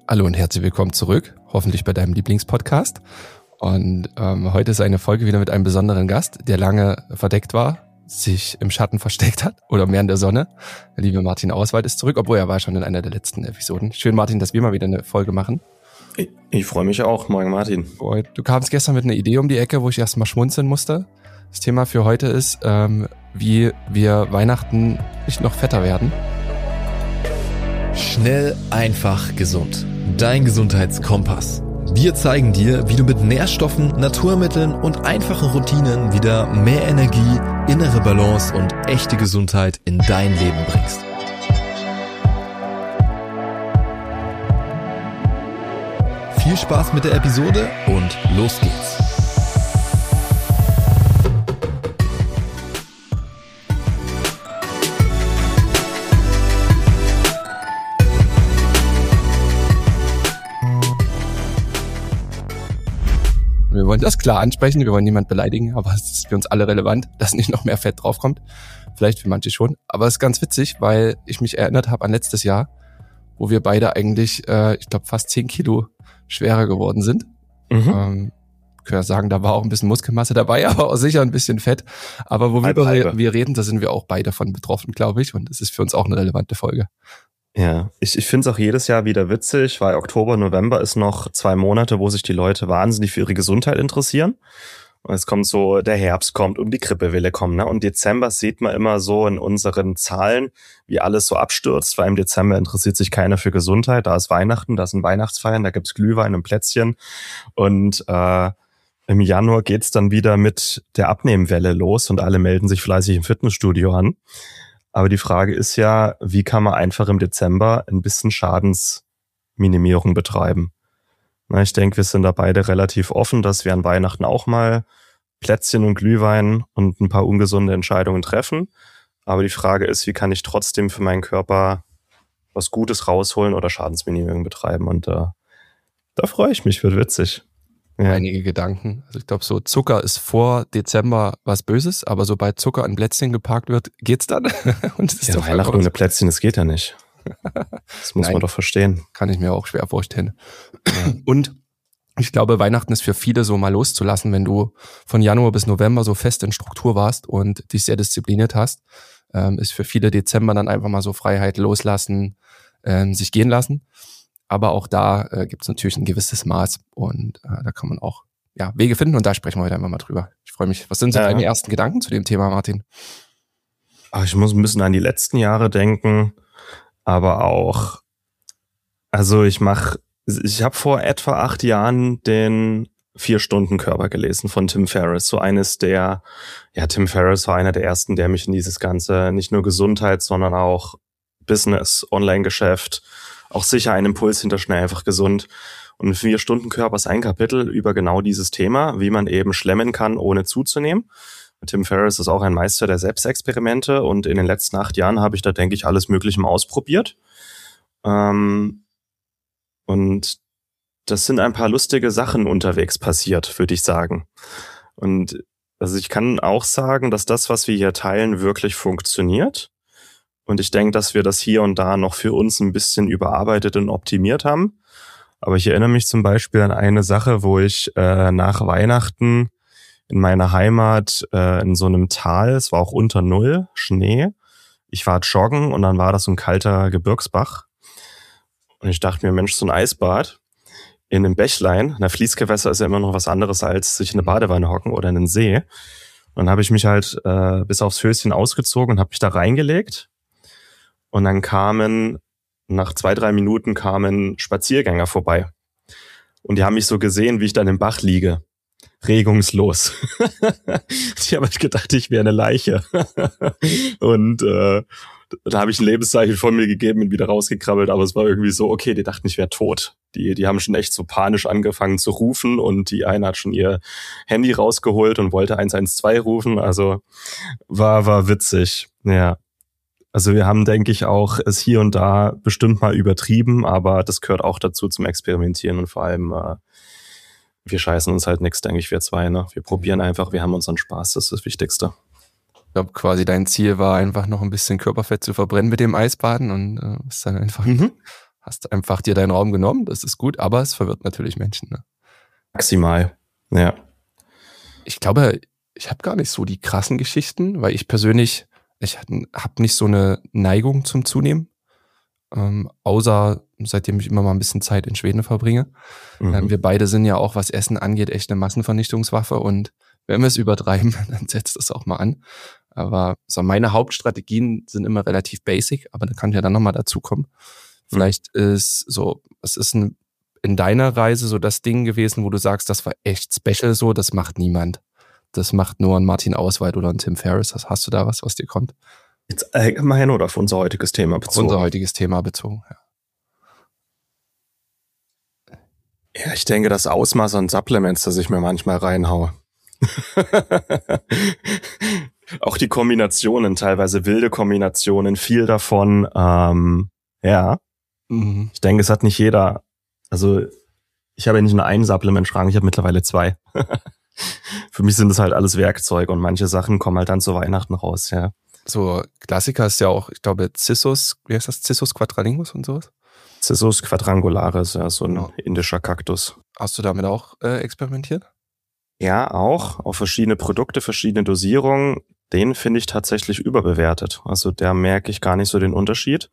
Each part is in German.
Hallo und herzlich willkommen zurück, hoffentlich bei deinem Lieblingspodcast. Und heute ist eine Folge wieder mit einem besonderen Gast, der lange verdeckt war, sich im Schatten versteckt hat oder mehr in der Sonne. Der liebe Martin Auswald ist zurück, obwohl er war schon in einer der letzten Episoden. Schön, Martin, dass wir mal wieder eine Folge machen. Ich freue mich auch. Moin, Martin. Du kamst gestern mit einer Idee um die Ecke, wo ich erstmal schmunzeln musste. Das Thema für heute ist, wie wir Weihnachten nicht noch fetter werden. Schnell, einfach, gesund. Dein Gesundheitskompass. Wir zeigen dir, wie du mit Nährstoffen, Naturmitteln und einfachen Routinen wieder mehr Energie, innere Balance und echte Gesundheit in dein Leben bringst. Viel Spaß mit der Episode und los geht's. Wir wollen das klar ansprechen, wir wollen niemand beleidigen, aber es ist für uns alle relevant, dass nicht noch mehr Fett draufkommt. Vielleicht für manche schon, aber es ist ganz witzig, weil ich mich erinnert habe an letztes Jahr, wo wir beide eigentlich, ich glaube, fast 10 Kilo schwerer geworden sind. Können ja sagen, da war auch ein bisschen Muskelmasse dabei, aber auch sicher ein bisschen Fett. Aber wo wir reden, da sind wir auch beide von betroffen, glaube ich, und es ist für uns auch eine relevante Folge. Ja, ich finde es auch jedes Jahr wieder witzig, weil Oktober, November ist noch 2 Monate, wo sich die Leute wahnsinnig für ihre Gesundheit interessieren. Und es kommt so, der Herbst kommt und die Grippewelle kommt, ne? Und Dezember sieht man immer so in unseren Zahlen, wie alles so abstürzt, weil im Dezember interessiert sich keiner für Gesundheit. Da ist Weihnachten, da sind Weihnachtsfeiern, da gibt's Glühwein und Plätzchen. Und im Januar geht's dann wieder mit der Abnehmwelle los und alle melden sich fleißig im Fitnessstudio an. Aber die Frage ist ja, wie kann man einfach im Dezember ein bisschen Schadensminimierung betreiben? Na, ich denke, wir sind da beide relativ offen, dass wir an Weihnachten auch mal Plätzchen und Glühwein und ein paar ungesunde Entscheidungen treffen. Aber die Frage ist, wie kann ich trotzdem für meinen Körper was Gutes rausholen oder Schadensminimierung betreiben? Und da freue ich mich, wird witzig. Ja. Einige Gedanken. Also ich glaube, so Zucker ist vor Dezember was Böses, aber sobald Zucker an Plätzchen geparkt wird, geht's dann. Und das ist ja, Weihnachten ohne Plätzchen, das geht ja nicht. Das muss man doch verstehen. Kann ich mir auch schwer vorstellen. Und ich glaube, Weihnachten ist für viele so mal loszulassen, wenn du von Januar bis November so fest in Struktur warst und dich sehr diszipliniert hast, ist für viele Dezember dann einfach mal so Freiheit loslassen, sich gehen lassen. Aber auch da gibt es natürlich ein gewisses Maß und da kann man auch Wege finden und da sprechen wir heute einfach mal drüber. Ich freue mich. Was sind so deine ersten Gedanken zu dem Thema, Martin? Ich muss ein bisschen an die letzten Jahre denken, aber auch, also ich habe vor etwa 8 Jahren den 4-Stunden-Körper gelesen von Tim Ferriss. Tim Ferriss war einer der ersten, der mich in dieses ganze, nicht nur Gesundheit, sondern auch Business, Online-Geschäft, auch sicher einen Impuls hinter schnell einfach gesund. Und 4-Stunden-Körper ist ein Kapitel über genau dieses Thema, wie man eben schlemmen kann, ohne zuzunehmen. Und Tim Ferriss ist auch ein Meister der Selbstexperimente und in den letzten 8 Jahren habe ich da, denke ich, alles Mögliche mal ausprobiert. Und das sind ein paar lustige Sachen unterwegs passiert, würde ich sagen. Und also ich kann auch sagen, dass das, was wir hier teilen, wirklich funktioniert. Und ich denke, dass wir das hier und da noch für uns ein bisschen überarbeitet und optimiert haben. Aber ich erinnere mich zum Beispiel an eine Sache, wo ich nach Weihnachten in meiner Heimat in so einem Tal, es war auch unter Null, Schnee. Ich war joggen und dann war das so ein kalter Gebirgsbach. Und ich dachte mir, Mensch, so ein Eisbad in einem Bächlein, na, Fließgewässer ist ja immer noch was anderes, als sich in eine Badewanne hocken oder in einen See. Und dann habe ich mich halt bis aufs Höschen ausgezogen und habe mich da reingelegt. Und dann nach 2-3 Minuten kamen Spaziergänger vorbei. Und die haben mich so gesehen, wie ich dann im Bach liege. Regungslos. Die haben halt gedacht, ich wäre eine Leiche. Und da habe ich ein Lebenszeichen von mir gegeben und wieder rausgekrabbelt. Aber es war irgendwie so, okay, die dachten, ich wäre tot. Die haben schon echt so panisch angefangen zu rufen. Und die eine hat schon ihr Handy rausgeholt und wollte 112 rufen. Also war witzig, ja. Also wir haben, denke ich, auch es hier und da bestimmt mal übertrieben, aber das gehört auch dazu zum Experimentieren und vor allem, wir scheißen uns halt nichts, denke ich, wir zwei, ne? Wir probieren einfach, wir haben unseren Spaß, das ist das Wichtigste. Ich glaube, quasi dein Ziel war einfach noch ein bisschen Körperfett zu verbrennen mit dem Eisbaden und ist dann einfach Hast einfach dir deinen Raum genommen, das ist gut, aber es verwirrt natürlich Menschen. Ne? Maximal, ja. Ich glaube, ich habe gar nicht so die krassen Geschichten, weil ich persönlich, habe nicht so eine Neigung zum Zunehmen, außer seitdem ich immer mal ein bisschen Zeit in Schweden verbringe. Wir beide sind ja auch, was Essen angeht, echt eine Massenvernichtungswaffe und wenn wir es übertreiben, dann setzt das auch mal an. Aber so meine Hauptstrategien sind immer relativ basic, aber da kann ja dann nochmal dazu kommen. Vielleicht ist so, es ist in deiner Reise so das Ding gewesen, wo du sagst, das war echt special so, das macht niemand. Das macht nur ein Martin Auswald oder ein Tim Ferriss. Hast du da was dir kommt? Jetzt allgemein oder auf unser heutiges Thema bezogen? Auf unser heutiges Thema bezogen, ja. Ja, ich denke, das Ausmaß an Supplements, das ich mir manchmal reinhaue. Auch die Kombinationen, teilweise wilde Kombinationen, viel davon, ja. Ich denke, es hat nicht jeder, also ich habe ja nicht nur einen Supplement-Schrank, ich habe mittlerweile 2. Für mich sind das halt alles Werkzeuge und manche Sachen kommen halt dann zu Weihnachten raus, ja. So Klassiker ist ja auch, ich glaube, Cissus, wie heißt das? Cissus quadralingus und sowas? Cissus quadrangularis, ja, so ein indischer Kaktus. Hast du damit auch experimentiert? Ja, auch. Auf verschiedene Produkte, verschiedene Dosierungen. Den finde ich tatsächlich überbewertet. Also da merke ich gar nicht so den Unterschied.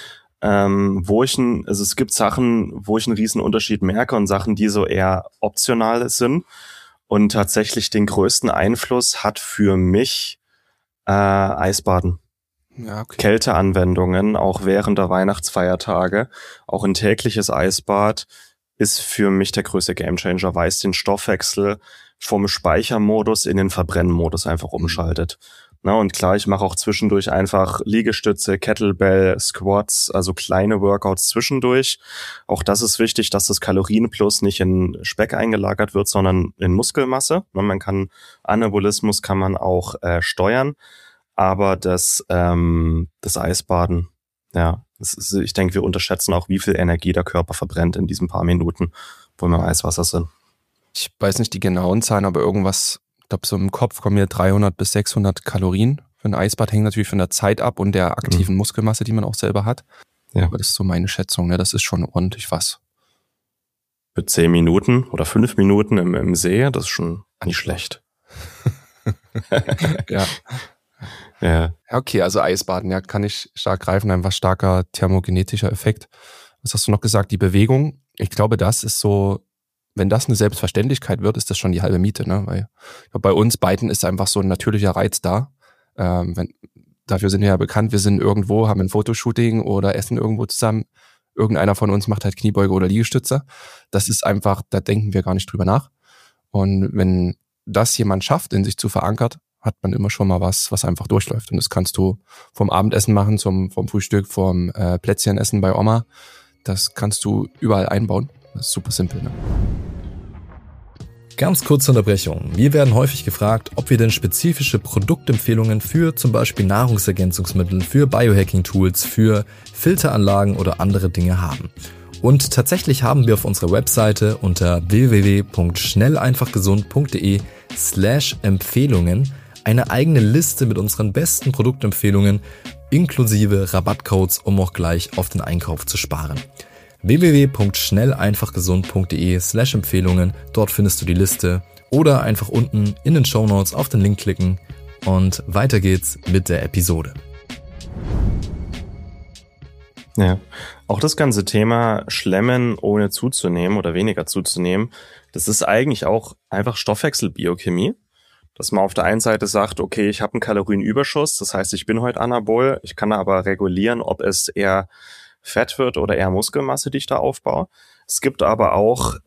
Es gibt Sachen, wo ich einen riesen Unterschied merke und Sachen, die so eher optional sind. Und tatsächlich den größten Einfluss hat für mich Eisbaden. Ja, okay. Kälteanwendungen, auch während der Weihnachtsfeiertage. Auch ein tägliches Eisbad ist für mich der größte Gamechanger, weil es den Stoffwechsel vom Speichermodus in den Verbrennmodus einfach umschaltet. Na, und klar, ich mache auch zwischendurch einfach Liegestütze, Kettlebell, Squats, also kleine Workouts zwischendurch. Auch das ist wichtig, dass das Kalorienplus nicht in Speck eingelagert wird, sondern in Muskelmasse. Man kann Anabolismus kann man auch steuern, aber das Eisbaden, ja, ich denke, wir unterschätzen auch, wie viel Energie der Körper verbrennt in diesen paar Minuten, wo wir im Eiswasser sind. Ich weiß nicht die genauen Zahlen, aber irgendwas, ich glaube, so im Kopf kommen mir 300 bis 600 Kalorien für ein Eisbad, hängt natürlich von der Zeit ab und der aktiven Muskelmasse, die man auch selber hat. Ja. Aber das ist so meine Schätzung, ne? Das ist schon ordentlich was. Für 10 Minuten oder 5 Minuten im See, das ist schon nicht schlecht. Ja. Ja. Okay, also Eisbaden, ja, kann ich stark greifen, einfach starker thermogenetischer Effekt. Was hast du noch gesagt? Die Bewegung, ich glaube, das ist so, wenn das eine Selbstverständlichkeit wird, ist das schon die halbe Miete, ne? Weil bei uns beiden ist einfach so ein natürlicher Reiz da. Dafür sind wir ja bekannt, wir sind irgendwo, haben ein Fotoshooting oder essen irgendwo zusammen. Irgendeiner von uns macht halt Kniebeuge oder Liegestütze. Das ist einfach, da denken wir gar nicht drüber nach. Und wenn das jemand schafft, in sich zu verankert, hat man immer schon mal was einfach durchläuft. Und das kannst du vom Abendessen machen, vom Frühstück, vom Plätzchenessen bei Oma. Das kannst du überall einbauen. Das ist super simpel, ne? Ganz kurze Unterbrechung. Wir werden häufig gefragt, ob wir denn spezifische Produktempfehlungen für zum Beispiel Nahrungsergänzungsmittel, für Biohacking-Tools, für Filteranlagen oder andere Dinge haben. Und tatsächlich haben wir auf unserer Webseite unter www.schnelleinfachgesund.de/Empfehlungen eine eigene Liste mit unseren besten Produktempfehlungen inklusive Rabattcodes, um auch gleich auf den Einkauf zu sparen. www.schnelleinfachgesund.de/Empfehlungen. Dort findest du die Liste oder einfach unten in den Shownotes auf den Link klicken und weiter geht's mit der Episode. Ja, auch das ganze Thema Schlemmen ohne zuzunehmen oder weniger zuzunehmen, das ist eigentlich auch einfach Stoffwechselbiochemie. Dass man auf der einen Seite sagt, okay, ich habe einen Kalorienüberschuss, das heißt, ich bin heute anabol, ich kann aber regulieren, ob es eher Fett wird oder eher Muskelmasse, die ich da aufbaue. Es gibt aber auch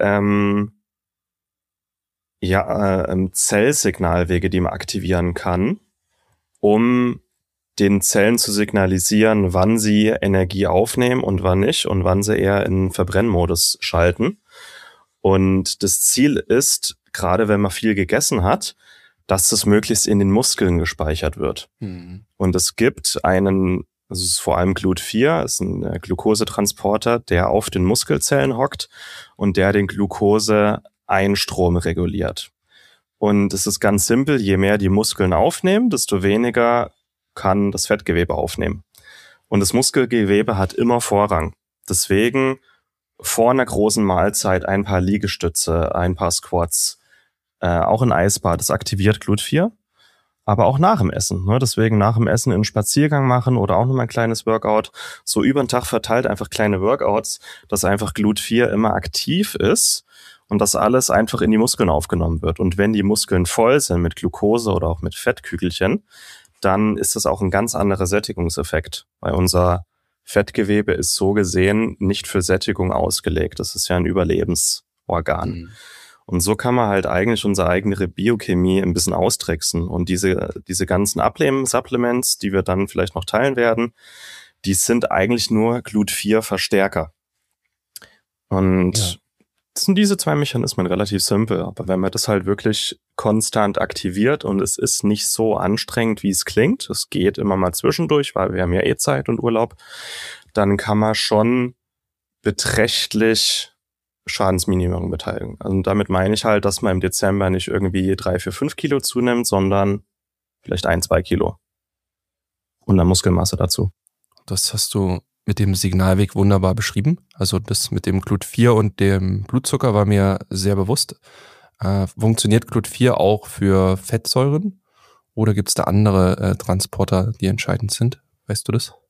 Zellsignalwege, die man aktivieren kann, um den Zellen zu signalisieren, wann sie Energie aufnehmen und wann nicht und wann sie eher in Verbrennmodus schalten. Und das Ziel ist, gerade wenn man viel gegessen hat, dass das möglichst in den Muskeln gespeichert wird. Und es gibt das ist vor allem GLUT4, ist ein Glukosetransporter, der auf den Muskelzellen hockt und der den Glukoseeinstrom reguliert. Und es ist ganz simpel, je mehr die Muskeln aufnehmen, desto weniger kann das Fettgewebe aufnehmen. Und das Muskelgewebe hat immer Vorrang. Deswegen vor einer großen Mahlzeit ein paar Liegestütze, ein paar Squats, auch ein Eisbad, das aktiviert Glut-4, aber auch nach dem Essen. Ne? Deswegen nach dem Essen einen Spaziergang machen oder auch nochmal ein kleines Workout. So über den Tag verteilt einfach kleine Workouts, dass einfach Glut-4 immer aktiv ist und dass alles einfach in die Muskeln aufgenommen wird. Und wenn die Muskeln voll sind mit Glucose oder auch mit Fettkügelchen, dann ist das auch ein ganz anderer Sättigungseffekt, weil unser Fettgewebe ist so gesehen nicht für Sättigung ausgelegt. Das ist ja ein Überlebensorgan. Mhm. Und so kann man halt eigentlich unsere eigene Biochemie ein bisschen austricksen. Und diese ganzen Supplements, die wir dann vielleicht noch teilen werden, die sind eigentlich nur Glut-4-Verstärker. Und sind diese zwei Mechanismen relativ simpel. Aber wenn man das halt wirklich konstant aktiviert und es ist nicht so anstrengend, wie es klingt, es geht immer mal zwischendurch, weil wir haben ja Zeit und Urlaub, dann kann man schon beträchtlich Schadensminimierung beteiligen. Also damit meine ich halt, dass man im Dezember nicht irgendwie 3, 4, 5 Kilo zunimmt, sondern vielleicht 1, 2 Kilo. Und dann Muskelmasse dazu. Das hast du mit dem Signalweg wunderbar beschrieben. Also das mit dem Glut-4 und dem Blutzucker war mir sehr bewusst. Funktioniert Glut-4 auch für Fettsäuren? Oder gibt es da andere Transporter, die entscheidend sind? Weißt du das?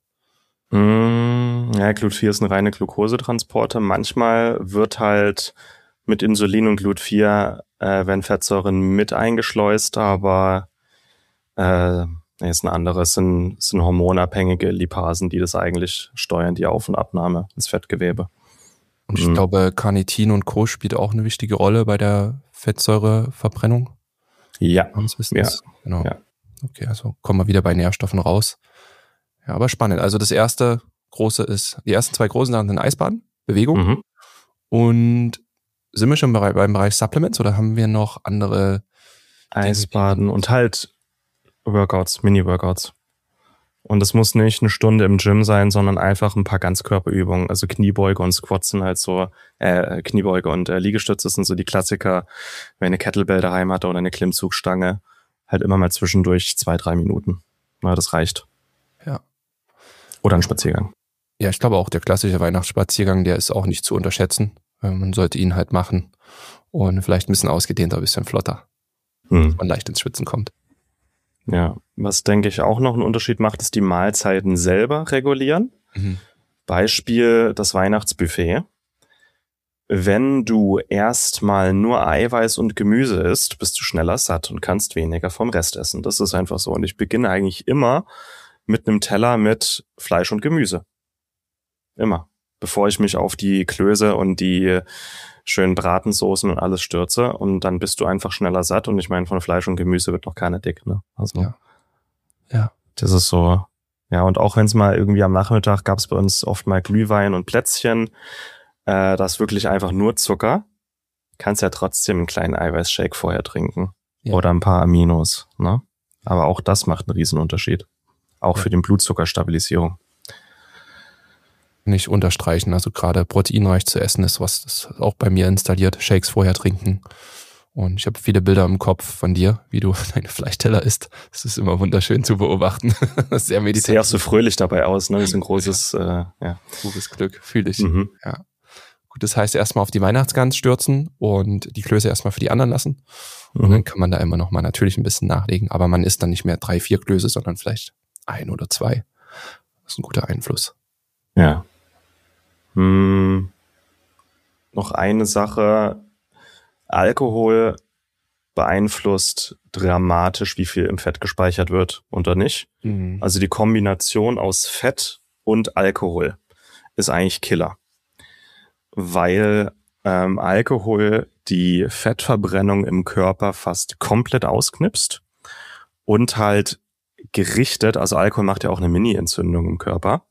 Ja, Glut-4 ist ein reiner Glukosetransporter. Manchmal wird halt mit Insulin und Glut-4 werden Fettsäuren mit eingeschleust, aber ist ein anderes, sind hormonabhängige Lipasen, die das eigentlich steuern, die Auf- und Abnahme ins Fettgewebe. Und ich glaube, Carnitin und Co. spielt auch eine wichtige Rolle bei der Fettsäureverbrennung. Ja. Genau. Ja. Okay, also kommen wir wieder bei Nährstoffen raus. Ja, aber spannend. Also das erste große ist, die ersten 2 großen Sachen sind Eisbaden, Bewegung. Mhm. Und sind wir schon beim Bereich Supplements oder haben wir noch andere Eisbaden und halt Workouts, Mini-Workouts. Und es muss nicht eine Stunde im Gym sein, sondern einfach ein paar Ganzkörperübungen. Also Kniebeuge und Squats sind halt so, Kniebeuge und Liegestütze sind so die Klassiker. Wer eine Kettlebell daheim hat oder eine Klimmzugstange, halt immer mal zwischendurch 2, 3 Minuten. Na, das reicht. Ja. Oder ein Spaziergang. Ja, ich glaube auch, der klassische Weihnachtsspaziergang, der ist auch nicht zu unterschätzen. Man sollte ihn halt machen und vielleicht ein bisschen ausgedehnter, ein bisschen flotter, dass man leicht ins Schwitzen kommt. Ja, was denke ich auch noch einen Unterschied macht, ist die Mahlzeiten selber regulieren. Beispiel das Weihnachtsbuffet. Wenn du erstmal nur Eiweiß und Gemüse isst, bist du schneller satt und kannst weniger vom Rest essen. Das ist einfach so. Und ich beginne eigentlich immer mit einem Teller mit Fleisch und Gemüse. Immer. Bevor ich mich auf die Klöße und die schönen Bratensoßen und alles stürze. Und dann bist du einfach schneller satt. Und ich meine, von Fleisch und Gemüse wird noch keiner dick. Ne? Also, ja. Das ist so. Ja, und auch wenn es mal irgendwie am Nachmittag gab es bei uns oft mal Glühwein und Plätzchen. Das ist wirklich einfach nur Zucker. Kannst ja trotzdem einen kleinen Eiweißshake vorher trinken. Ja. Oder ein paar Aminos. Ne? Aber auch das macht einen Riesenunterschied. Auch für den Blutzuckerstabilisierung. Nicht unterstreichen. Also gerade proteinreich zu essen ist was, das auch bei mir installiert. Shakes vorher trinken. Und ich habe viele Bilder im Kopf von dir, wie du deine Fleischteller isst. Das ist immer wunderschön zu beobachten. Sehr meditativ. Sehr auch so fröhlich dabei aus. Ne? Das ist ein großes pures Glück, fühle ich. Ja. Gut, das heißt erstmal auf die Weihnachtsgans stürzen und die Klöße erstmal für die anderen lassen. Und dann kann man da immer noch mal natürlich ein bisschen nachlegen. Aber man isst dann nicht mehr 3, 4 Klöße, sondern vielleicht 1 oder 2. Das ist ein guter Einfluss. Ja. Noch eine Sache. Alkohol beeinflusst dramatisch, wie viel im Fett gespeichert wird oder nicht. Also die Kombination aus Fett und Alkohol ist eigentlich Killer. Weil Alkohol die Fettverbrennung im Körper fast komplett ausknipst und halt gerichtet, also Alkohol macht ja auch eine Mini-Entzündung im Körper.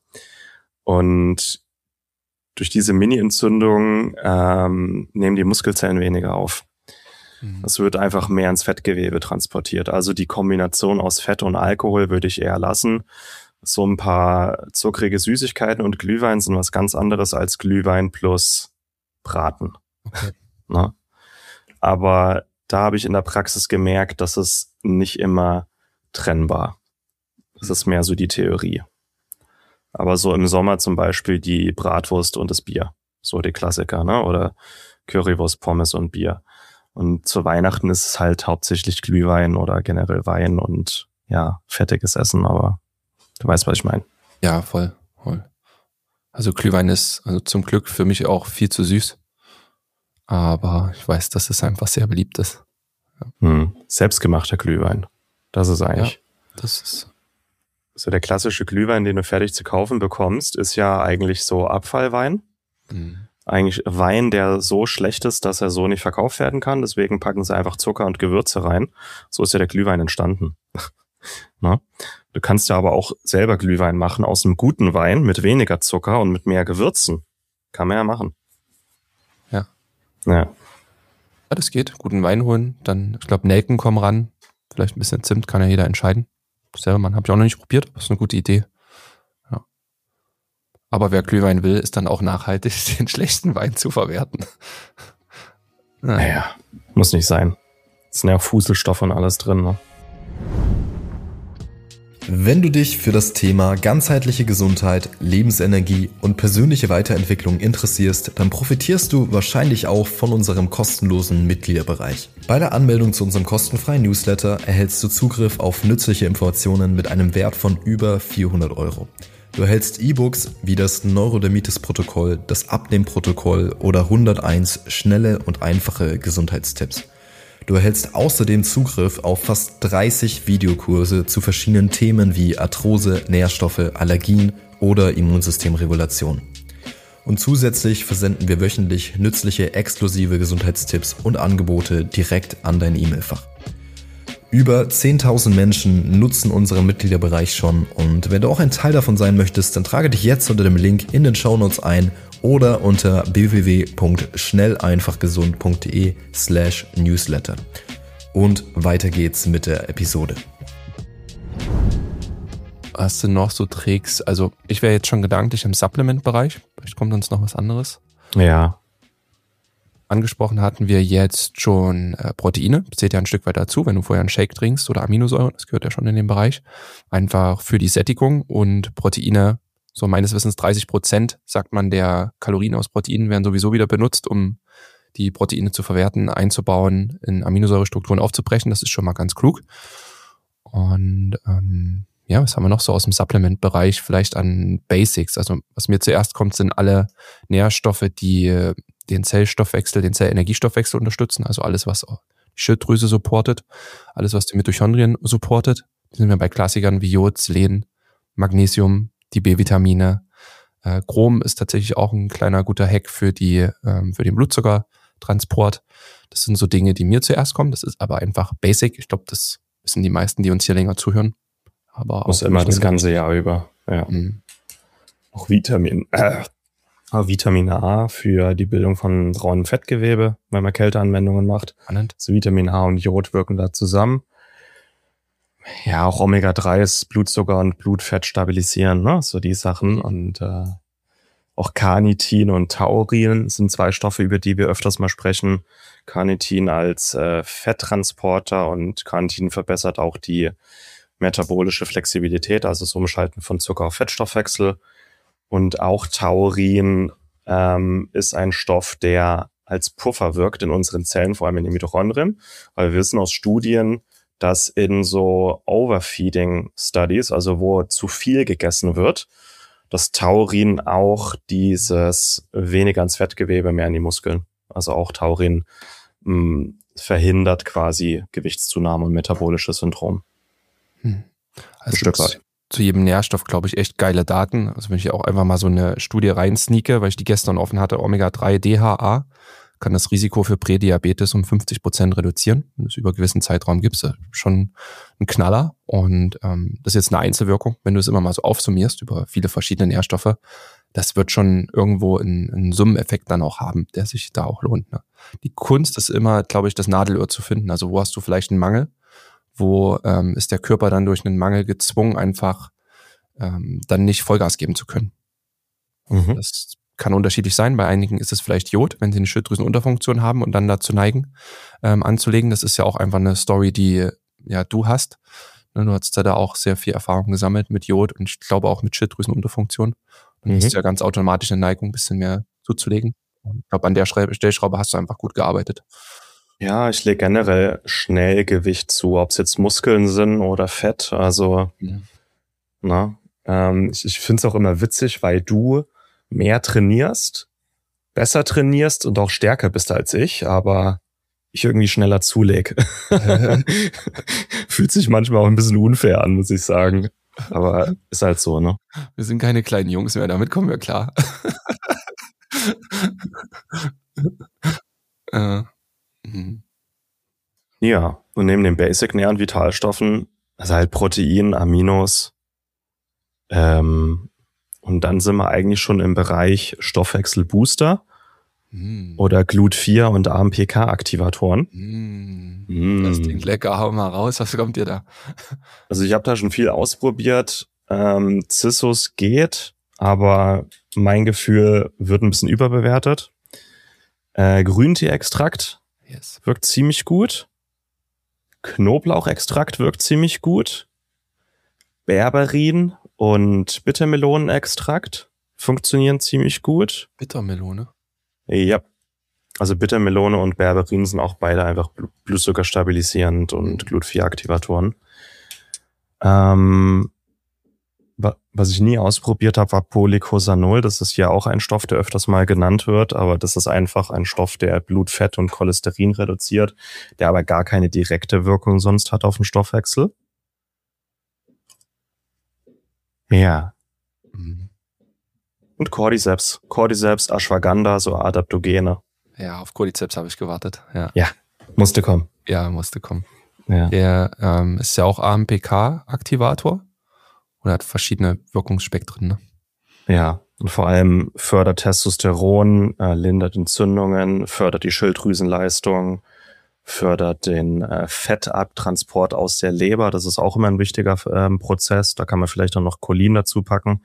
Und durch diese Mini-Entzündung nehmen die Muskelzellen weniger auf. Es wird einfach mehr ins Fettgewebe transportiert. Also die Kombination aus Fett und Alkohol würde ich eher lassen. So ein paar zuckrige Süßigkeiten und Glühwein sind was ganz anderes als Glühwein plus Braten. Okay. Ne? Aber da habe ich in der Praxis gemerkt, dass es nicht immer trennbar. Das ist mehr so die Theorie. Aber so im Sommer zum Beispiel die Bratwurst und das Bier. So die Klassiker, ne? Oder Currywurst, Pommes und Bier. Und zu Weihnachten ist es halt hauptsächlich Glühwein oder generell Wein und ja, fettiges Essen, aber du weißt, was ich meine. Ja, voll. Also Glühwein ist also zum Glück für mich auch viel zu süß. Aber ich weiß, dass es einfach sehr beliebt ist. Ja. Selbstgemachter Glühwein. Das ist eigentlich. Ja, das ist. So der klassische Glühwein, den du fertig zu kaufen bekommst, ist ja eigentlich so Abfallwein. Eigentlich Wein, der so schlecht ist, dass er so nicht verkauft werden kann. Deswegen packen sie einfach Zucker und Gewürze rein. So ist ja der Glühwein entstanden. Na? Du kannst ja aber auch selber Glühwein machen aus einem guten Wein mit weniger Zucker und mit mehr Gewürzen. Kann man ja machen. Ja. Ja, Das geht. Guten Wein holen. Dann, ich glaube, Nelken kommen ran. Vielleicht ein bisschen Zimt, kann ja jeder entscheiden. Selber, habe ich auch noch nicht probiert. Das ist eine gute Idee. Ja. Aber wer Glühwein will, ist dann auch nachhaltig, den schlechten Wein zu verwerten. Naja, muss nicht sein. Es sind ja auch Fuselstoffe und alles drin, ne? Wenn du dich für das Thema ganzheitliche Gesundheit, Lebensenergie und persönliche Weiterentwicklung interessierst, dann profitierst du wahrscheinlich auch von unserem kostenlosen Mitgliederbereich. Bei der Anmeldung zu unserem kostenfreien Newsletter erhältst du Zugriff auf nützliche Informationen mit einem Wert von über 400 €. Du erhältst E-Books wie das Neurodermitis-Protokoll, das Abnehmprotokoll oder 101 schnelle und einfache Gesundheitstipps. Du erhältst außerdem Zugriff auf fast 30 Videokurse zu verschiedenen Themen wie Arthrose, Nährstoffe, Allergien oder Immunsystemregulation. Und zusätzlich versenden wir wöchentlich nützliche, exklusive Gesundheitstipps und Angebote direkt an dein E-Mail-Fach. Über 10.000 Menschen nutzen unseren Mitgliederbereich schon und wenn du auch ein Teil davon sein möchtest, dann trage dich jetzt unter dem Link in den Shownotes ein oder unter www.schnelleinfachgesund.de/newsletter. Und weiter geht's mit der Episode. Hast du noch so Tricks? Also ich wäre jetzt schon gedanklich im Supplement-Bereich. Vielleicht kommt uns noch was anderes. Ja. Angesprochen hatten wir jetzt schon Proteine. Das zählt ja ein Stück weit dazu, wenn du vorher einen Shake trinkst oder Aminosäuren. Das gehört ja schon in den Bereich. Einfach für die Sättigung und Proteine. So meines Wissens 30%, sagt man, der Kalorien aus Proteinen werden sowieso wieder benutzt, um die Proteine zu verwerten, einzubauen, in Aminosäurestrukturen aufzubrechen. Das ist schon mal ganz klug. Und ja, was haben wir noch so aus dem Supplement-Bereich? Vielleicht an Basics. Also was mir zuerst kommt, sind alle Nährstoffe, die den Zellstoffwechsel, den Zellenergiestoffwechsel unterstützen. Also alles, was die Schilddrüse supportet, alles, was die Mitochondrien supportet. Da sind wir bei Klassikern wie Jod, Selen, Magnesium, die B-Vitamine. Chrom ist tatsächlich auch ein kleiner guter Hack für den Blutzuckertransport. Das sind so Dinge, die mir zuerst kommen. Das ist aber einfach basic. Ich glaube, das wissen die meisten, die uns hier länger zuhören. Aber muss immer das ganze Jahr über. Ja. Auch Vitamine A für die Bildung von braunem Fettgewebe, wenn man Kälteanwendungen macht. Spannend. Also Vitamin A und Jod wirken da zusammen. Ja, auch Omega-3 ist Blutzucker und Blutfett stabilisieren, ne? So die Sachen. Und auch Carnitin und Taurin sind 2 Stoffe, über die wir öfters mal sprechen. Carnitin als Fetttransporter und Carnitin verbessert auch die metabolische Flexibilität, also das Umschalten von Zucker auf Fettstoffwechsel. Und auch Taurin ist ein Stoff, der als Puffer wirkt in unseren Zellen, vor allem in den Mitochondrien. Weil wir wissen aus Studien, dass in so Overfeeding-Studies, also wo zu viel gegessen wird, dass Taurin auch dieses weniger ins Fettgewebe, mehr in die Muskeln. Also auch Taurin verhindert quasi Gewichtszunahme und metabolisches Syndrom. Also zu jedem Nährstoff, glaube ich, echt geile Daten. Also wenn ich auch einfach mal so eine Studie reinsneake, weil ich die gestern offen hatte, Omega-3, DHA, kann das Risiko für Prädiabetes um 50% reduzieren. Wenn es über einen gewissen Zeitraum gibt, ist schon ein Knaller. Und das ist jetzt eine Einzelwirkung. Wenn du es immer mal so aufsummierst über viele verschiedene Nährstoffe, das wird schon irgendwo einen Summeneffekt dann auch haben, der sich da auch lohnt. Ne? Die Kunst ist immer, glaube ich, das Nadelöhr zu finden. Also wo hast du vielleicht einen Mangel? Wo ist der Körper dann durch einen Mangel gezwungen, einfach dann nicht Vollgas geben zu können? Das kann unterschiedlich sein. Bei einigen ist es vielleicht Jod, wenn sie eine Schilddrüsenunterfunktion haben und dann dazu neigen, anzulegen. Das ist ja auch einfach eine Story, die ja du hast. Du hast da auch sehr viel Erfahrung gesammelt mit Jod und ich glaube auch mit Schilddrüsenunterfunktion. Dann hast du ja ganz automatisch eine Neigung, ein bisschen mehr zuzulegen. Und ich glaube, an der Stellschraube hast du einfach gut gearbeitet. Ja, ich lege generell schnell Gewicht zu, ob es jetzt Muskeln sind oder Fett. Also, ich finde es auch immer witzig, weil du mehr trainierst, besser trainierst und auch stärker bist als ich, aber ich irgendwie schneller zulege. Fühlt sich manchmal auch ein bisschen unfair an, muss ich sagen. Aber ist halt so, ne? Wir sind keine kleinen Jungs mehr, damit kommen wir klar. Ja, und neben den basic-nähren Vitalstoffen, also halt Protein, Aminos, und dann sind wir eigentlich schon im Bereich Stoffwechselbooster oder Glut-4 und AMPK-Aktivatoren. Das klingt lecker, hau mal raus, was kommt dir da? Also ich habe da schon viel ausprobiert. Cissus geht, aber mein Gefühl wird ein bisschen überbewertet. Grüntee-Extrakt wirkt ziemlich gut. Knoblauchextrakt wirkt ziemlich gut. Berberin und Bittermelonenextrakt funktionieren ziemlich gut. Bittermelone? Ja. Also Bittermelone und Berberin sind auch beide einfach Blutzucker stabilisierend und Glut-4-Aktivatoren. Was ich nie ausprobiert habe, war Polycosanol. Das ist ja auch ein Stoff, der öfters mal genannt wird, aber das ist einfach ein Stoff, der Blut, Fett und Cholesterin reduziert, der aber gar keine direkte Wirkung sonst hat auf den Stoffwechsel. Ja. Und Cordyceps. Cordyceps, Ashwagandha, so Adaptogene. Ja, auf Cordyceps habe ich gewartet. Ja, musste kommen. Ja, musste kommen. Ja. Der ist ja auch AMPK-Aktivator und hat verschiedene Wirkungsspektren. Ne? Ja, und vor allem fördert Testosteron, lindert Entzündungen, fördert die Schilddrüsenleistung, fördert den Fettabtransport aus der Leber. Das ist auch immer ein wichtiger Prozess. Da kann man vielleicht auch noch Cholin dazu packen.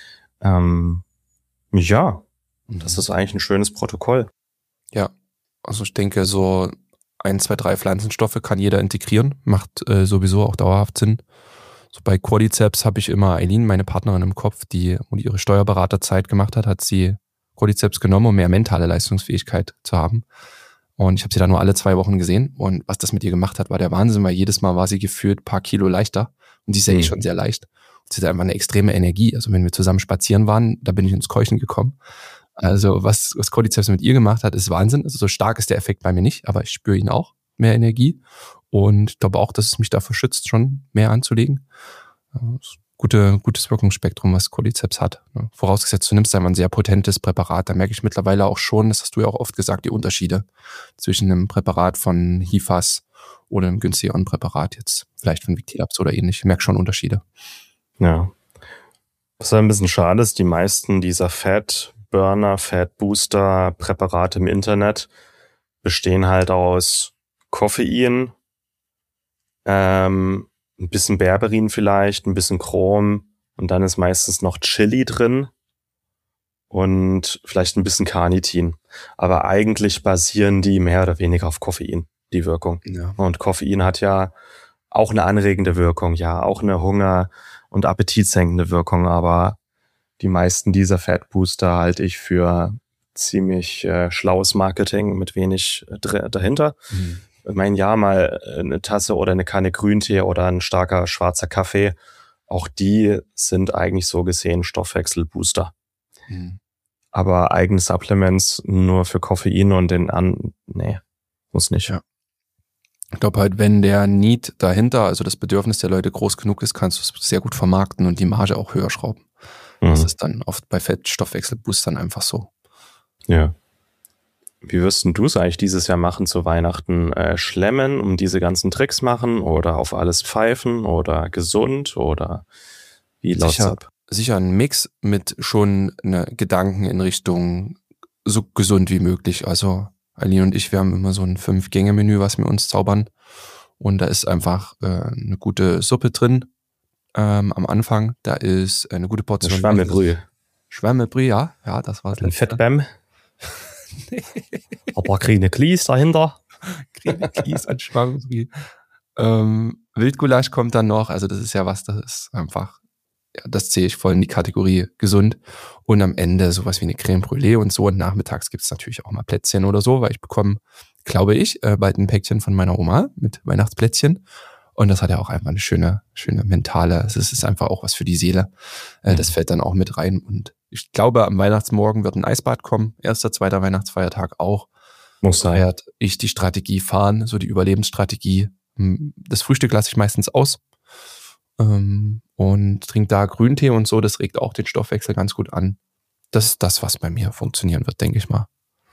Das ist eigentlich ein schönes Protokoll. Ja, also ich denke, so 1, 2, 3 Pflanzenstoffe kann jeder integrieren. Macht sowieso auch dauerhaft Sinn. So bei Cordyceps habe ich immer Eileen, meine Partnerin im Kopf, die ihre Steuerberaterzeit gemacht hat sie Cordyceps genommen, um mehr mentale Leistungsfähigkeit zu haben. Und ich habe sie da nur alle 2 Wochen gesehen. Und was das mit ihr gemacht hat, war der Wahnsinn, weil jedes Mal war sie gefühlt ein paar Kilo leichter. Und die ist ja schon sehr leicht. Und sie hat einfach eine extreme Energie. Also wenn wir zusammen spazieren waren, da bin ich ins Keuchen gekommen. Also was Cordyceps mit ihr gemacht hat, ist Wahnsinn. Also so stark ist der Effekt bei mir nicht, aber ich spüre ihn auch, mehr Energie. Und ich glaube auch, dass es mich davor schützt, schon mehr anzulegen. Gutes Wirkungsspektrum, was Cordyceps hat. Vorausgesetzt, du nimmst einfach ein sehr potentes Präparat. Da merke ich mittlerweile auch schon, das hast du ja auch oft gesagt, die Unterschiede zwischen einem Präparat von Hifas oder einem günstigeren Präparat jetzt, vielleicht von Victilabs oder ähnlich. Ich merke schon Unterschiede. Ja. Was ein bisschen schade ist, die meisten dieser Fat-Burner, Fat-Booster-Präparate im Internet bestehen halt aus Koffein, ein bisschen Berberin vielleicht, ein bisschen Chrom und dann ist meistens noch Chili drin und vielleicht ein bisschen Carnitin. Aber eigentlich basieren die mehr oder weniger auf Koffein, die Wirkung. Ja. Und Koffein hat ja auch eine anregende Wirkung, ja, auch eine Hunger- und appetitsenkende Wirkung, aber die meisten dieser Fat Booster halte ich für ziemlich schlaues Marketing mit wenig dahinter. Ich meine, ja, mal eine Tasse oder eine Kanne Grüntee oder ein starker schwarzer Kaffee, auch die sind eigentlich so gesehen Stoffwechselbooster. Aber eigene Supplements nur für Koffein und nee, muss nicht. Ja. Ich glaube halt, wenn der Need dahinter, also das Bedürfnis der Leute groß genug ist, kannst du es sehr gut vermarkten und die Marge auch höher schrauben. Das ist dann oft bei Fettstoffwechselboostern einfach so. Ja. Wie wirst du es eigentlich dieses Jahr machen zu Weihnachten? Schlemmen, um diese ganzen Tricks machen oder auf alles pfeifen oder gesund oder wie läuft's ab? Sicher ein Mix mit schon Gedanken in Richtung so gesund wie möglich. Also Aline und ich, wir haben immer so ein 5-Gänge-Menü, was wir uns zaubern. Und da ist einfach eine gute Suppe drin am Anfang. Da ist eine gute Portion Schwammelbrühe. Schwammelbrühe, ja, das war ein Fettbäm. Aber grüne Klies dahinter. Grüne Klies an Schwammelbrühe. Wildgulasch kommt dann noch, also das ist ja was, das ist einfach, ja, das zähle ich voll in die Kategorie gesund. Und am Ende sowas wie eine Creme Brûlée und so. Und nachmittags gibt's natürlich auch mal Plätzchen oder so, weil ich bekomme, glaube ich, bald ein Päckchen von meiner Oma mit Weihnachtsplätzchen. Und das hat ja auch einfach eine schöne mentale, es ist einfach auch was für die Seele. Das fällt dann auch mit rein. Und ich glaube, am Weihnachtsmorgen wird ein Eisbad kommen. 1., 2. Weihnachtsfeiertag auch. Muss sein. Werde ich die Strategie fahren, so die Überlebensstrategie. Das Frühstück lasse ich meistens aus. Und trinke da Grüntee und so. Das regt auch den Stoffwechsel ganz gut an. Das ist das, was bei mir funktionieren wird, denke ich mal.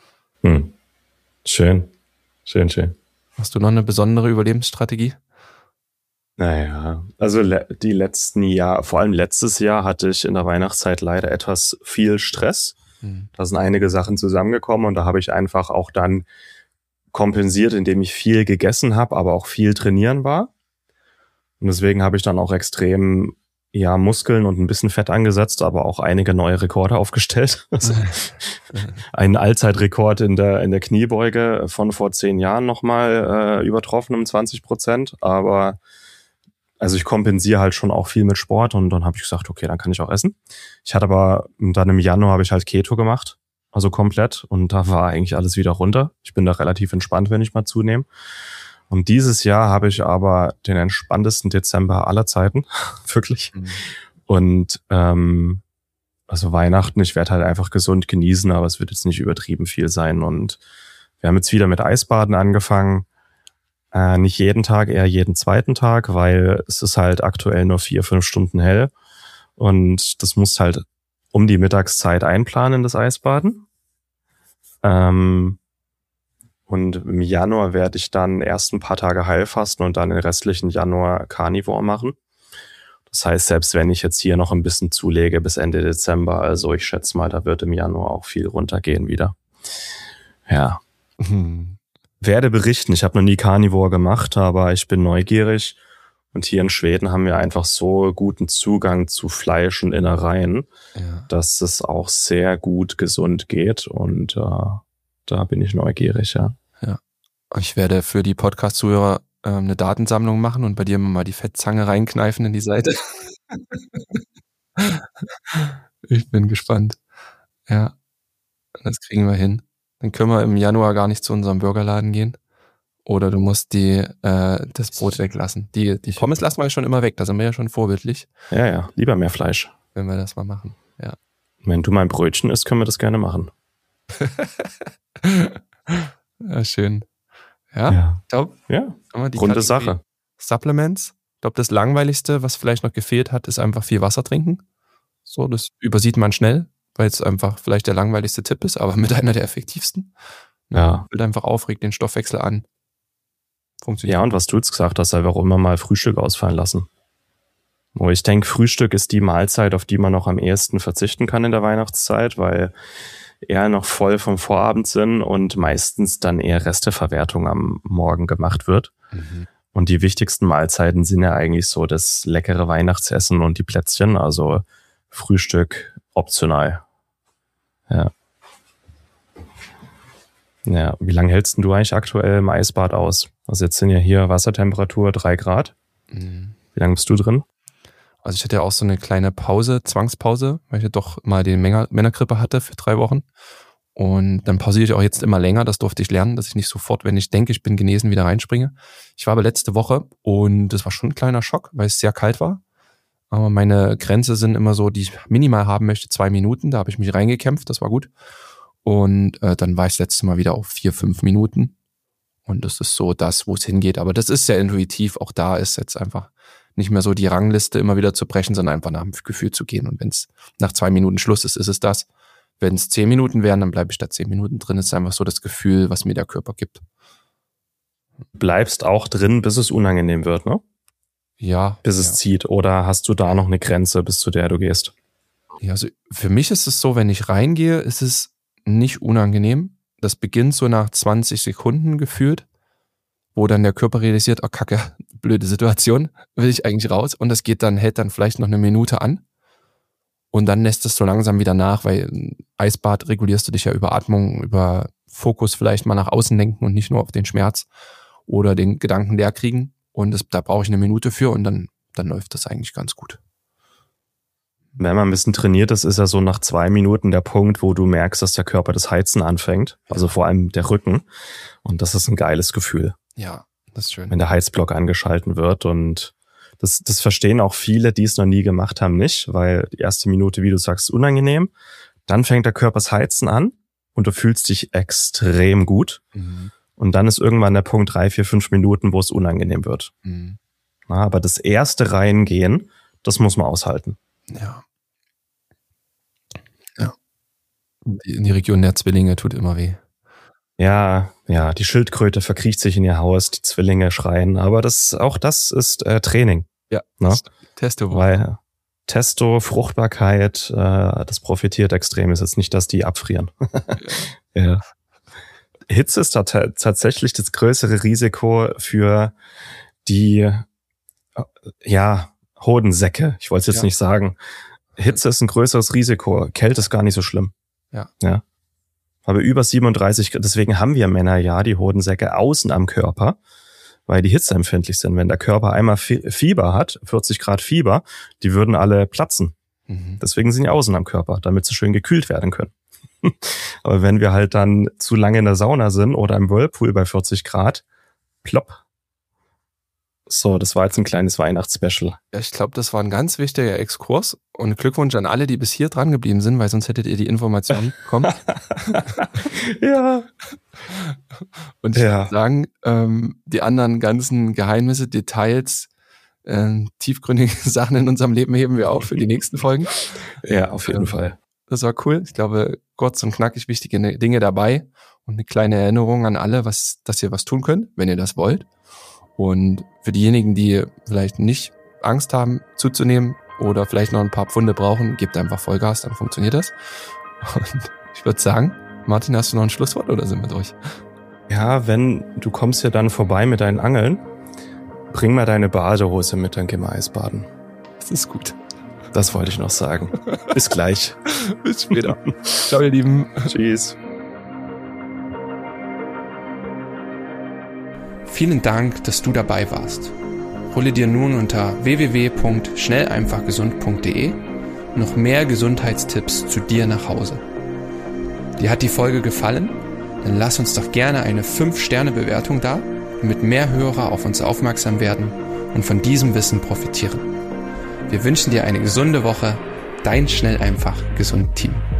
Schön. Hast du noch eine besondere Überlebensstrategie? Naja, also die letzten Jahre, vor allem letztes Jahr hatte ich in der Weihnachtszeit leider etwas viel Stress. Da sind einige Sachen zusammengekommen und da habe ich einfach auch dann kompensiert, indem ich viel gegessen habe, aber auch viel trainieren war. Und deswegen habe ich dann auch extrem Muskeln und ein bisschen Fett angesetzt, aber auch einige neue Rekorde aufgestellt. Also einen Allzeitrekord in der Kniebeuge von vor 10 Jahren nochmal übertroffen um 20%. Aber also ich kompensiere halt schon auch viel mit Sport und dann habe ich gesagt, okay, dann kann ich auch essen. Ich hatte aber dann im Januar habe ich halt Keto gemacht, also komplett, und da war eigentlich alles wieder runter. Ich bin da relativ entspannt, wenn ich mal zunehme. Und dieses Jahr habe ich aber den entspanntesten Dezember aller Zeiten, wirklich. Und also Weihnachten, ich werde halt einfach gesund genießen, aber es wird jetzt nicht übertrieben viel sein. Und wir haben jetzt wieder mit Eisbaden angefangen. Nicht jeden Tag, eher jeden zweiten Tag, weil es ist halt aktuell nur 4-5 Stunden hell. Und das muss halt um die Mittagszeit einplanen, das Eisbaden. Und im Januar werde ich dann erst ein paar Tage Heilfasten und dann den restlichen Januar Carnivore machen. Das heißt, selbst wenn ich jetzt hier noch ein bisschen zulege bis Ende Dezember, also ich schätze mal, da wird im Januar auch viel runtergehen wieder. Ja. Werde berichten. Ich habe noch nie Carnivore gemacht, aber ich bin neugierig. Und hier in Schweden haben wir einfach so guten Zugang zu Fleisch und Innereien, dass es auch sehr gut gesund geht. Und da bin ich neugierig, ja. Ich werde für die Podcast-Zuhörer eine Datensammlung machen und bei dir mal die Fettzange reinkneifen in die Seite. Ich bin gespannt. Ja, das kriegen wir hin. Dann können wir im Januar gar nicht zu unserem Burgerladen gehen. Oder du musst das Brot weglassen. Die Pommes lassen wir schon immer weg, da sind wir ja schon vorbildlich. Ja, lieber mehr Fleisch. Wenn wir das mal machen, ja. Wenn du mein Brötchen isst, können wir das gerne machen. Ja, schön. Ja. Ich glaube, runde Sache. Supplements. Ich glaube, das Langweiligste, was vielleicht noch gefehlt hat, ist einfach viel Wasser trinken. So, das übersieht man schnell, weil es einfach vielleicht der langweiligste Tipp ist, aber mit einer der effektivsten. Ja. Will einfach aufregt den Stoffwechsel an. Funktioniert. Ja, und was du jetzt gesagt hast, einfach immer mal Frühstück ausfallen lassen. Wo ich denke, Frühstück ist die Mahlzeit, auf die man noch am ehesten verzichten kann in der Weihnachtszeit, weil eher noch voll vom Vorabend sind und meistens dann eher Resteverwertung am Morgen gemacht wird. Und die wichtigsten Mahlzeiten sind ja eigentlich so das leckere Weihnachtsessen und die Plätzchen, also Frühstück optional. Ja. Ja, wie lange hältst denn du eigentlich aktuell im Eisbad aus? Also jetzt sind ja hier Wassertemperatur 3 Grad. Wie lange bist du drin? Also ich hatte ja auch so eine kleine Pause, Zwangspause, weil ich ja doch mal die Männergrippe hatte für 3 Wochen. Und dann pausiere ich auch jetzt immer länger, das durfte ich lernen, dass ich nicht sofort, wenn ich denke, ich bin genesen, wieder reinspringe. Ich war aber letzte Woche und das war schon ein kleiner Schock, weil es sehr kalt war. Aber meine Grenze sind immer so, die ich minimal haben möchte, 2 Minuten. Da habe ich mich reingekämpft, das war gut. Und dann war ich das letzte Mal wieder auf 4-5 Minuten. Und das ist so das, wo es hingeht. Aber das ist sehr intuitiv. Auch da ist jetzt einfach nicht mehr so die Rangliste immer wieder zu brechen, sondern einfach nach dem Gefühl zu gehen. Und wenn es nach 2 Minuten Schluss ist, ist es das. Wenn es 10 Minuten wären, dann bleibe ich da 10 Minuten drin. Das ist einfach so das Gefühl, was mir der Körper gibt. Bleibst auch drin, bis es unangenehm wird, ne? Ja. Bis es zieht. Oder hast du da noch eine Grenze, bis zu der du gehst? Ja, also für mich ist es so, wenn ich reingehe, ist es nicht unangenehm. Das beginnt so nach 20 Sekunden gefühlt, wo dann der Körper realisiert, oh Kacke, blöde Situation, will ich eigentlich raus. Und das hält dann vielleicht noch eine Minute an. Und dann lässt es so langsam wieder nach, weil im Eisbad regulierst du dich ja über Atmung, über Fokus vielleicht mal nach außen lenken und nicht nur auf den Schmerz oder den Gedanken leer kriegen. Und da brauche ich 1 Minute für und dann läuft das eigentlich ganz gut. Wenn man ein bisschen trainiert ist, ist ja so nach 2 Minuten der Punkt, wo du merkst, dass der Körper das Heizen anfängt. Also vor allem der Rücken. Und das ist ein geiles Gefühl. Ja, das ist schön. Wenn der Heizblock angeschalten wird. Und das verstehen auch viele, die es noch nie gemacht haben, nicht. Weil die erste Minute, wie du sagst, ist unangenehm. Dann fängt der Körper das Heizen an und du fühlst dich extrem gut. Mhm. Und dann ist irgendwann der Punkt 3, 4, 5 Minuten, wo es unangenehm wird. Mhm. Na, aber das erste Reingehen, das muss man aushalten. Ja. In die Region der Zwillinge tut immer weh. Ja, die Schildkröte verkriecht sich in ihr Haus, die Zwillinge schreien, aber auch das ist Training. Ja, ne? Testo. Weil Testo, Fruchtbarkeit, das profitiert extrem. Ist jetzt nicht, dass die abfrieren. Ja. Hitze ist tatsächlich das größere Risiko für die Hodensäcke. Ich wollte es jetzt nicht sagen. Hitze ist ein größeres Risiko. Kälte ist gar nicht so schlimm. Ja. Aber über 37 Grad, deswegen haben wir Männer ja die Hodensäcke außen am Körper, weil die hitzeempfindlich sind. Wenn der Körper einmal Fieber hat, 40 Grad Fieber, die würden alle platzen. Mhm. Deswegen sind die außen am Körper, damit sie schön gekühlt werden können. Aber wenn wir halt dann zu lange in der Sauna sind oder im Whirlpool bei 40 Grad, plopp. So, das war jetzt ein kleines Weihnachtsspecial. Ja, ich glaube, das war ein ganz wichtiger Exkurs und Glückwunsch an alle, die bis hier dran geblieben sind, weil sonst hättet ihr die Informationen bekommen. Ja. Und ich würde sagen, die anderen ganzen Geheimnisse, Details, tiefgründige Sachen in unserem Leben heben wir auf für die nächsten Folgen. Ja, auf jeden Fall. Das war cool. Ich glaube, kurz und knackig wichtige Dinge dabei und eine kleine Erinnerung an alle, dass ihr was tun könnt, wenn ihr das wollt. Und für diejenigen, die vielleicht nicht Angst haben zuzunehmen oder vielleicht noch ein paar Pfunde brauchen, gebt einfach Vollgas, dann funktioniert das. Und ich würde sagen, Martin, hast du noch ein Schlusswort oder sind wir durch? Ja, du kommst ja dann vorbei mit deinen Angeln, bring mal deine Badehose mit, dann gehen wir Eisbaden. Das ist gut. Das wollte ich noch sagen. Bis gleich. Bis später. Ciao, ihr Lieben. Tschüss. Vielen Dank, dass du dabei warst. Hole dir nun unter www.schnelleinfachgesund.de noch mehr Gesundheitstipps zu dir nach Hause. Dir hat die Folge gefallen? Dann lass uns doch gerne eine 5-Sterne-Bewertung da, damit mehr Hörer auf uns aufmerksam werden und von diesem Wissen profitieren. Wir wünschen dir eine gesunde Woche. Dein Schnell einfach gesund Team.